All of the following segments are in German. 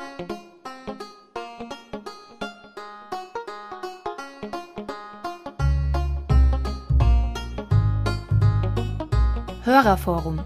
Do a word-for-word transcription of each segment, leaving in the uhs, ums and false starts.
Hörerforum.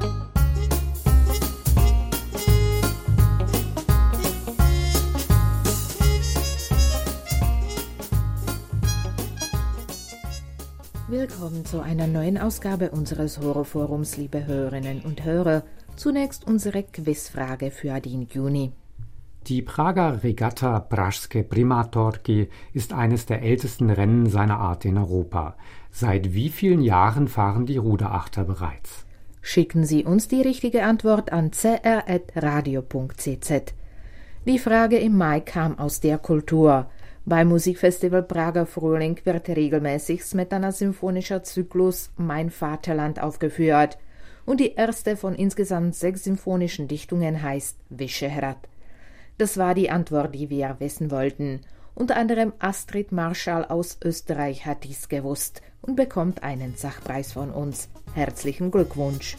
Willkommen zu einer neuen Ausgabe unseres Hörerforums, liebe Hörerinnen und Hörer. Zunächst unsere Quizfrage für den Juni. Die Prager Regatta Pražské Primátorky ist eines der ältesten Rennen seiner Art in Europa. Seit wie vielen Jahren fahren die Ruderachter bereits? Schicken Sie uns die richtige Antwort an c r at radio punkt c z. Die Frage im Mai kam aus der Kultur. Beim Musikfestival Prager Frühling wird regelmäßig Smetana symphonischer Zyklus Mein Vaterland aufgeführt. Und die erste von insgesamt sechs symphonischen Dichtungen heißt Vyšehrad. Das war die Antwort, die wir wissen wollten. Unter anderem Astrid Marschall aus Österreich hat dies gewusst und bekommt einen Sachpreis von uns. Herzlichen Glückwunsch!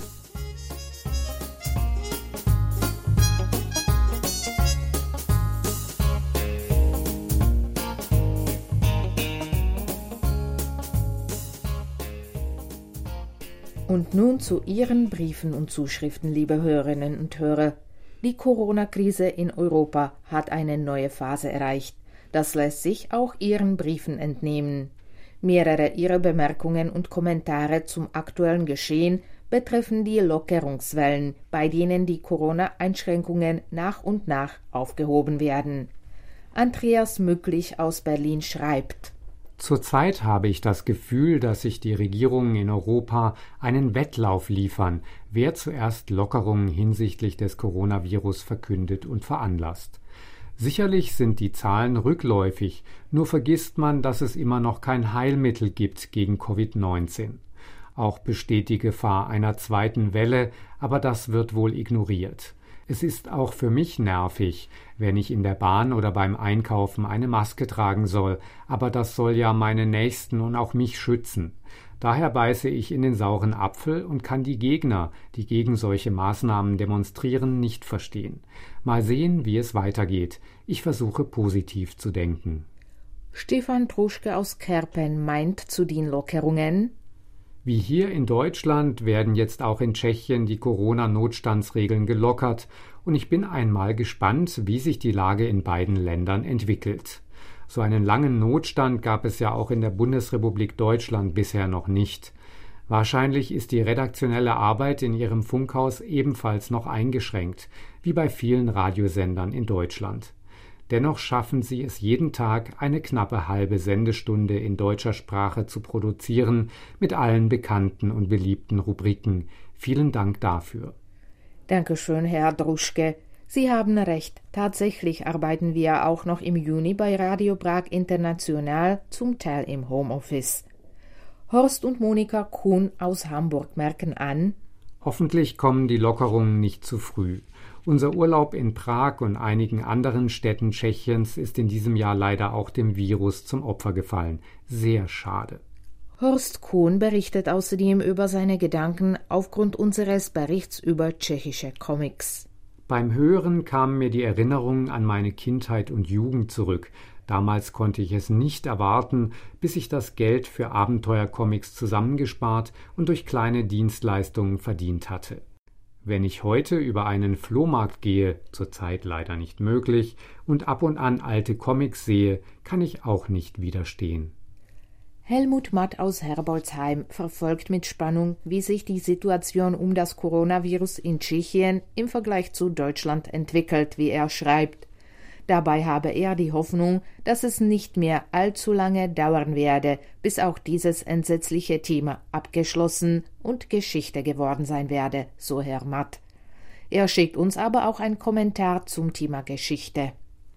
Und nun zu Ihren Briefen und Zuschriften, liebe Hörerinnen und Hörer. Die Corona-Krise in Europa hat eine neue Phase erreicht. Das lässt sich auch Ihren Briefen entnehmen. Mehrere Ihrer Bemerkungen und Kommentare zum aktuellen Geschehen betreffen die Lockerungswellen, bei denen die Corona-Einschränkungen nach und nach aufgehoben werden. Andreas Mücklich aus Berlin schreibt: Zurzeit habe ich das Gefühl, dass sich die Regierungen in Europa einen Wettlauf liefern, wer zuerst Lockerungen hinsichtlich des Coronavirus verkündet und veranlasst. Sicherlich sind die Zahlen rückläufig, nur vergisst man, dass es immer noch kein Heilmittel gibt gegen Covid neunzehn. Auch besteht die Gefahr einer zweiten Welle, aber das wird wohl ignoriert. Es ist auch für mich nervig, wenn ich in der Bahn oder beim Einkaufen eine Maske tragen soll, aber das soll ja meine Nächsten und auch mich schützen. Daher beiße ich in den sauren Apfel und kann die Gegner, die gegen solche Maßnahmen demonstrieren, nicht verstehen. Mal sehen, wie es weitergeht. Ich versuche positiv zu denken. Stefan Truschke aus Kerpen meint zu den Lockerungen: Wie hier in Deutschland werden jetzt auch in Tschechien die Corona-Notstandsregeln gelockert und ich bin einmal gespannt, wie sich die Lage in beiden Ländern entwickelt. So einen langen Notstand gab es ja auch in der Bundesrepublik Deutschland bisher noch nicht. Wahrscheinlich ist die redaktionelle Arbeit in Ihrem Funkhaus ebenfalls noch eingeschränkt, wie bei vielen Radiosendern in Deutschland. Dennoch schaffen Sie es jeden Tag, eine knappe halbe Sendestunde in deutscher Sprache zu produzieren, mit allen bekannten und beliebten Rubriken. Vielen Dank dafür. Dankeschön, Herr Druschke. Sie haben recht. Tatsächlich arbeiten wir auch noch im Juni bei Radio Prag International, zum Teil im Homeoffice. Horst und Monika Kuhn aus Hamburg merken an: Hoffentlich kommen die Lockerungen nicht zu früh. Unser Urlaub in Prag und einigen anderen Städten Tschechiens ist in diesem Jahr leider auch dem Virus zum Opfer gefallen. Sehr schade. Horst Kuhn berichtet außerdem über seine Gedanken aufgrund unseres Berichts über tschechische Comics. Beim Hören kamen mir die Erinnerungen an meine Kindheit und Jugend zurück. Damals konnte ich es nicht erwarten, bis ich das Geld für Abenteuercomics zusammengespart und durch kleine Dienstleistungen verdient hatte. Wenn ich heute über einen Flohmarkt gehe, zurzeit leider nicht möglich, und ab und an alte Comics sehe, kann ich auch nicht widerstehen. Helmut Matt aus Herbolzheim verfolgt mit Spannung, wie sich die Situation um das Coronavirus in Tschechien im Vergleich zu Deutschland entwickelt, wie er schreibt. Dabei habe er die Hoffnung, dass es nicht mehr allzu lange dauern werde, bis auch dieses entsetzliche Thema abgeschlossen und Geschichte geworden sein werde, so Herr Matt. Er schickt uns aber auch einen Kommentar zum Thema Geschichte.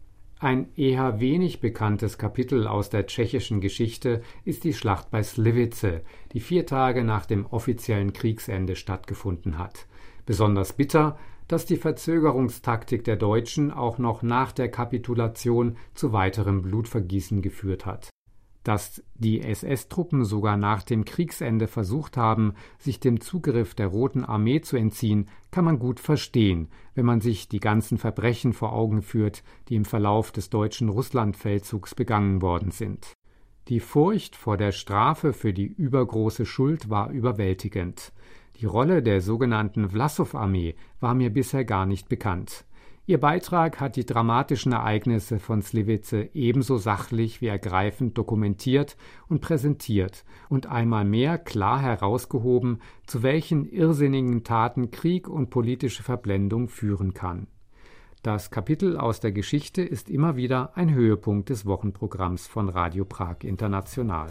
Ein eher wenig bekanntes Kapitel aus der tschechischen Geschichte ist die Schlacht bei Slivice, die vier Tage nach dem offiziellen Kriegsende stattgefunden hat. Besonders bitter, dass die Verzögerungstaktik der Deutschen auch noch nach der Kapitulation zu weiterem Blutvergießen geführt hat. Dass die S S-Truppen sogar nach dem Kriegsende versucht haben, sich dem Zugriff der Roten Armee zu entziehen, kann man gut verstehen, wenn man sich die ganzen Verbrechen vor Augen führt, die im Verlauf des deutschen Russlandfeldzugs begangen worden sind. Die Furcht vor der Strafe für die übergroße Schuld war überwältigend. Die Rolle der sogenannten Wlassow-Armee war mir bisher gar nicht bekannt. Ihr Beitrag hat die dramatischen Ereignisse von Sliwice ebenso sachlich wie ergreifend dokumentiert und präsentiert und einmal mehr klar herausgehoben, zu welchen irrsinnigen Taten Krieg und politische Verblendung führen kann. Das Kapitel aus der Geschichte ist immer wieder ein Höhepunkt des Wochenprogramms von Radio Prag International.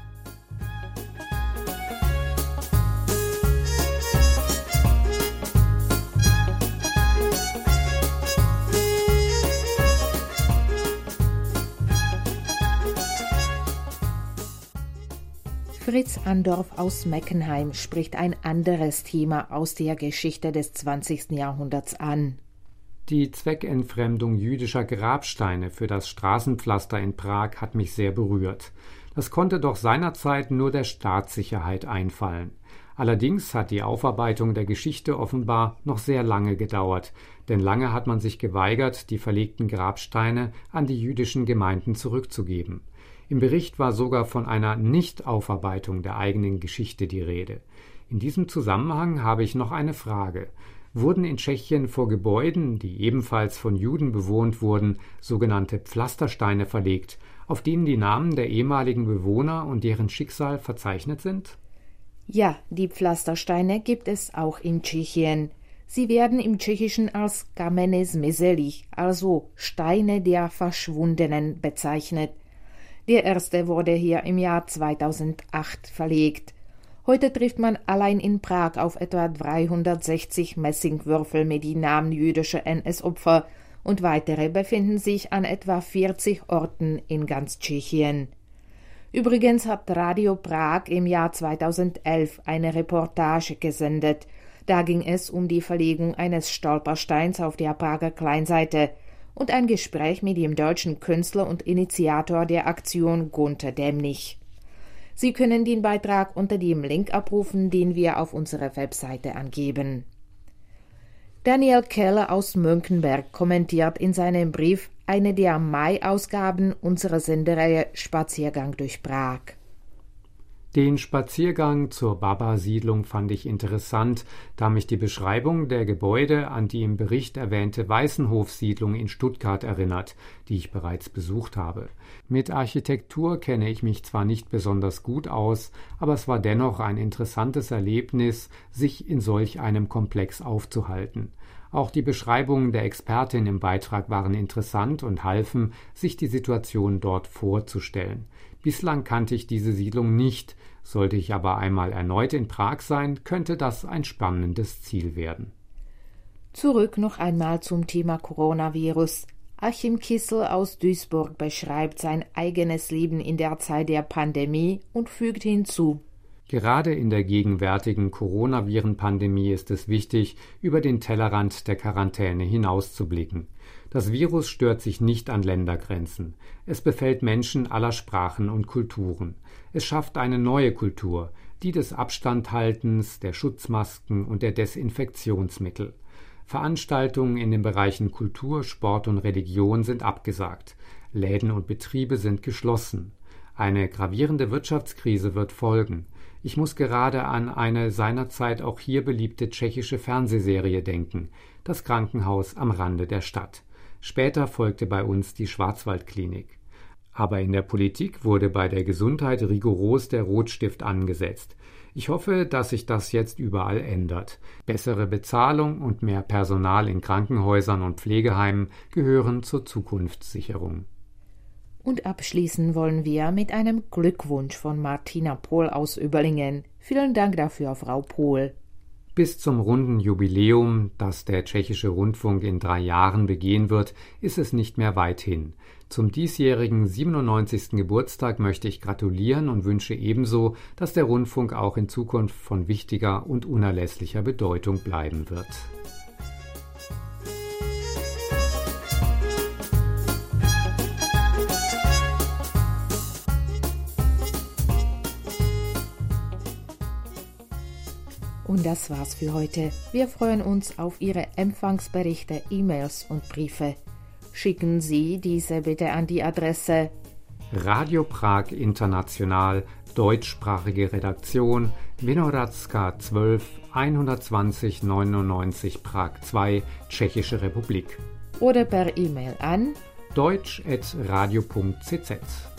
Fritz Andorf aus Meckenheim spricht ein anderes Thema aus der Geschichte des zwanzigsten Jahrhunderts an. Die Zweckentfremdung jüdischer Grabsteine für das Straßenpflaster in Prag hat mich sehr berührt. Das konnte doch seinerzeit nur der Staatssicherheit einfallen. Allerdings hat die Aufarbeitung der Geschichte offenbar noch sehr lange gedauert, denn lange hat man sich geweigert, die verlegten Grabsteine an die jüdischen Gemeinden zurückzugeben. Im Bericht war sogar von einer Nichtaufarbeitung der eigenen Geschichte die Rede. In diesem Zusammenhang habe ich noch eine Frage. Wurden in Tschechien vor Gebäuden, die ebenfalls von Juden bewohnt wurden, sogenannte Pflastersteine verlegt, auf denen die Namen der ehemaligen Bewohner und deren Schicksal verzeichnet sind? Ja, die Pflastersteine gibt es auch in Tschechien. Sie werden im Tschechischen als Kamene zmizelých, also Steine der Verschwundenen, bezeichnet. Der erste wurde hier im Jahr zweitausendacht verlegt. Heute trifft man allein in Prag auf etwa dreihundertsechzig Messingwürfel mit den Namen jüdischer N S-Opfer und weitere befinden sich an etwa vierzig Orten in ganz Tschechien. Übrigens hat Radio Prag im Jahr zweitausendelf eine Reportage gesendet. Da ging es um die Verlegung eines Stolpersteins auf der Prager Kleinseite und ein Gespräch mit dem deutschen Künstler und Initiator der Aktion Gunter Demnig. Sie können den Beitrag unter dem Link abrufen, den wir auf unserer Webseite angeben. Daniel Keller aus Mönckenberg kommentiert in seinem Brief eine der Mai-Ausgaben unserer Sendereihe Spaziergang durch Prag. Den Spaziergang zur Baba-Siedlung fand ich interessant, da mich die Beschreibung der Gebäude an die im Bericht erwähnte Weißenhof-Siedlung in Stuttgart erinnert, die ich bereits besucht habe. Mit Architektur kenne ich mich zwar nicht besonders gut aus, aber es war dennoch ein interessantes Erlebnis, sich in solch einem Komplex aufzuhalten. Auch die Beschreibungen der Expertin im Beitrag waren interessant und halfen, sich die Situation dort vorzustellen. Bislang kannte ich diese Siedlung nicht, sollte ich aber einmal erneut in Prag sein, könnte das ein spannendes Ziel werden. Zurück noch einmal zum Thema Coronavirus. Achim Kissel aus Duisburg beschreibt sein eigenes Leben in der Zeit der Pandemie und fügt hinzu: Gerade in der gegenwärtigen Coronaviren-Pandemie ist es wichtig, über den Tellerrand der Quarantäne hinauszublicken. Das Virus stört sich nicht an Ländergrenzen. Es befällt Menschen aller Sprachen und Kulturen. Es schafft eine neue Kultur, die des Abstandhaltens, der Schutzmasken und der Desinfektionsmittel. Veranstaltungen in den Bereichen Kultur, Sport und Religion sind abgesagt. Läden und Betriebe sind geschlossen. Eine gravierende Wirtschaftskrise wird folgen. Ich muss gerade an eine seinerzeit auch hier beliebte tschechische Fernsehserie denken, Das Krankenhaus am Rande der Stadt. Später folgte bei uns die Schwarzwaldklinik. Aber in der Politik wurde bei der Gesundheit rigoros der Rotstift angesetzt. Ich hoffe, dass sich das jetzt überall ändert. Bessere Bezahlung und mehr Personal in Krankenhäusern und Pflegeheimen gehören zur Zukunftssicherung. Und abschließen wollen wir mit einem Glückwunsch von Martina Pohl aus Überlingen. Vielen Dank dafür, Frau Pohl. Bis zum runden Jubiläum, das der tschechische Rundfunk in drei Jahren begehen wird, ist es nicht mehr weit hin. Zum diesjährigen siebenundneunzigsten Geburtstag möchte ich gratulieren und wünsche ebenso, dass der Rundfunk auch in Zukunft von wichtiger und unerlässlicher Bedeutung bleiben wird. Und das war's für heute. Wir freuen uns auf Ihre Empfangsberichte, E-Mails und Briefe. Schicken Sie diese bitte an die Adresse Radio Prag International, deutschsprachige Redaktion, Vinohradska zwölf, hundertzwanzig neunundneunzig Prag zwei, Tschechische Republik. Oder per E-Mail an deutsch at radio punkt c z.